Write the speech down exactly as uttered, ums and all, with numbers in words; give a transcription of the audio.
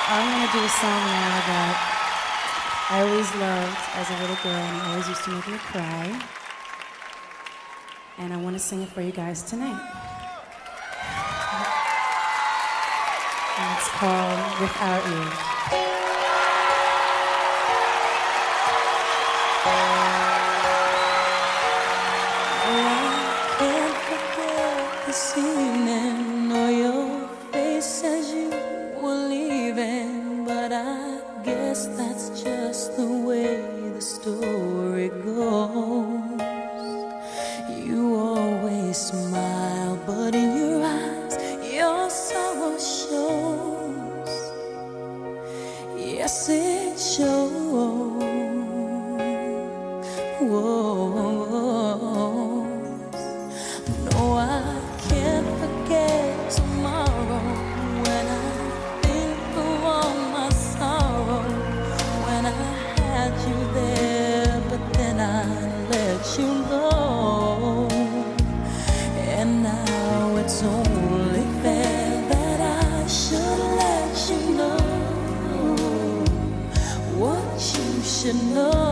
I'm gonna do a song now that I always loved as a little girl, and it always used to make me cry. And I want to sing it for you guys tonight. And it's called Without You. This evening, or your face as you were leaving, but I guess that's just the way the story goes. You always smile, but in your eyes, your sorrow shows. Yes, it shows. Whoa. No, I can't forget tomorrow when I think of all my sorrow. When I had you there, but then I let you go. And now it's only fair that I should let you know what you should know.